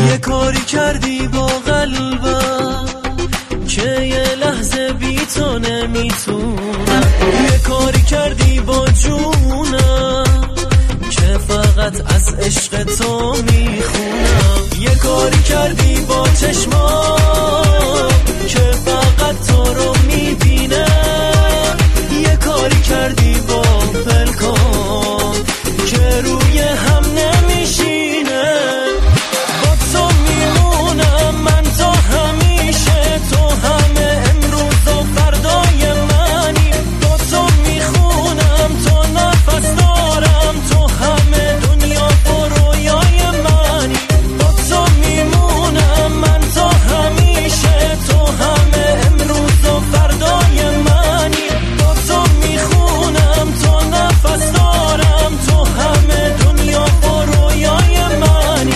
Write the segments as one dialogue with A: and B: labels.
A: یه کاری کردی با قلبم که یه لحظه بی تو نمیتونم، یه کاری کردی با جونم که فقط از عشق تو میخونم، یه کاری کردی با چشمام که فقط تو رو میبینم، یه کاری کردی با پلکام که روی هم نمیشینه. با تو میمونم من تا همیشه، تو همه امروز و فردای منی، با تو میخونم تو نفس دارم، تو همه دنیا و رویای منی، با تو میمونم من تا همیشه، تو همه امروز و فردای منی، با تو میخونم تو نفس دارم، تو همه دنیا و رویای منی.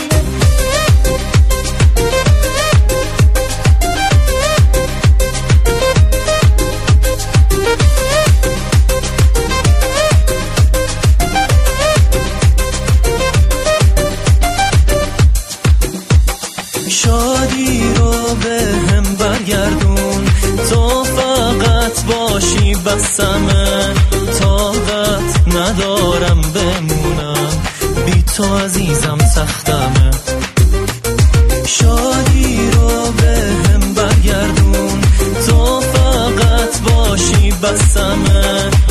A: شادی رو به هم برگردون، تو فقط باشی بسمه، طاقت ندارم بمونم بی تو عزیزم سختمه. شادی رو به هم برگردون، تو فقط باشی بسمه،